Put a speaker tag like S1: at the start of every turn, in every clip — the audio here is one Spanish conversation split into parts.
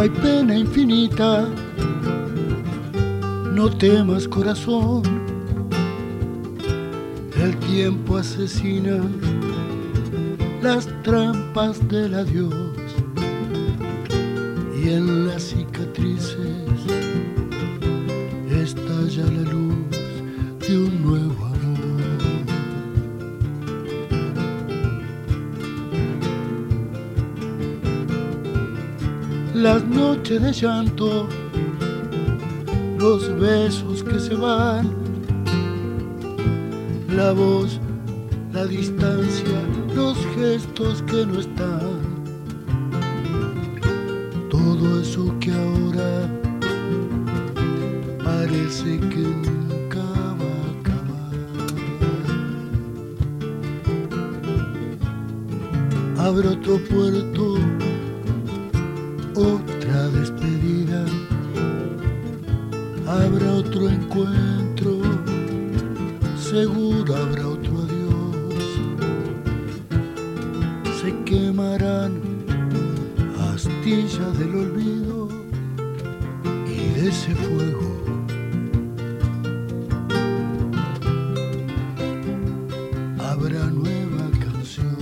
S1: hay pena infinita, no temas corazón, el tiempo asesina las trampas del adiós y en las cicatrices estalla la luz de un nuevo amor. Las noches de llanto, los besos que se van, la voz, la distancia, los gestos que no están, todo eso que ahora parece que nunca va a acabar. Abre otro puerto, otra despedida, habrá otro encuentro, seguro habrá otro adiós. Se quemarán astillas del olvido y de ese fuego habrá nueva canción.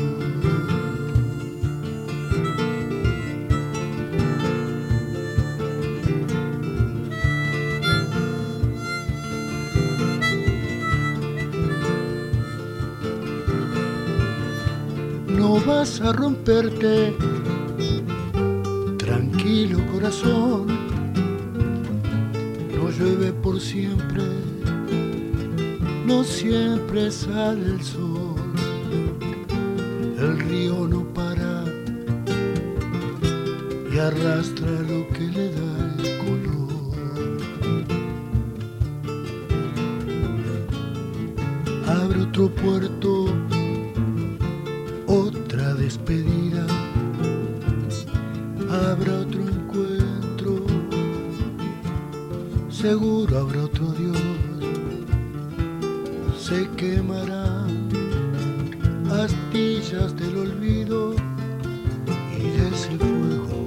S1: No vas a romperte, tranquilo corazón, no llueve por siempre, no siempre sale el sol, el río no para y arrastra lo que le da el color. Abre otro puerto, otra despedida, habrá otro encuentro, seguro habrá otro adiós. Se quemarán astillas del olvido y de ese fuego